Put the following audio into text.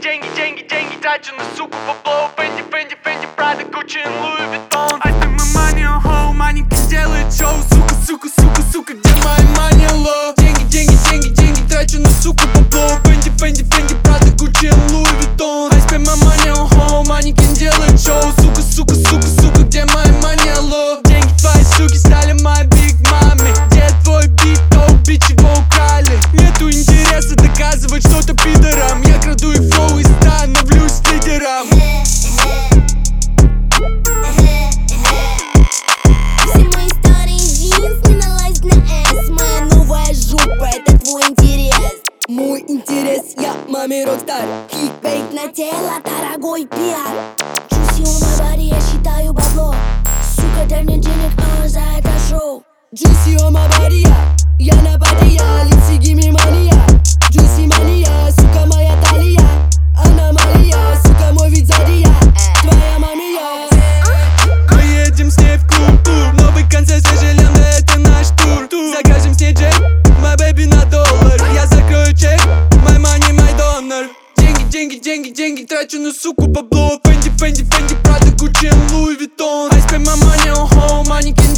деньги трачу на суку бабло. Фенди, Прада, Гуччи, Луи Виттон. I spend my money on hoe, маленький делает шоу. Сука, где моя money low? Деньги трачу на суку бабло. Фенди, Прада, Гуччи, Луи Виттон. I spend my money on hoe, маленький делает шоу. Сука, где моя money low? Деньги твои суки стали моей big mami. Где твой бит, оу, бич, его украли. Нету интереса доказывать что-то пидорам. Я краду их флоу и становлюсь лидером. Все мои старые джинсы не налазят на S. Моя новая жопа, это твой интерес. Мой интерес, я маме рокстар. Кликбейт на тело, дорогой пиар. Juicy on my body, я считаю бабло. Сука, дай мне денег, за это шоу. Juicy on my body, я на паре, лици give me money, Juicy мания, сука, моя талия. Аномалия, сука, мой вид сзади, твоя мамия. Мы едем с ней в клуб тур. Новый концерт, сожалеем, да это наш тур. Закажем с ней джек, my baby на доллар. Я закрою чек, my money, my donor. Деньги трачу на суку бабло. Фенди, Прада, Гуччи, Луи Виттон. I spend my money on home, маленький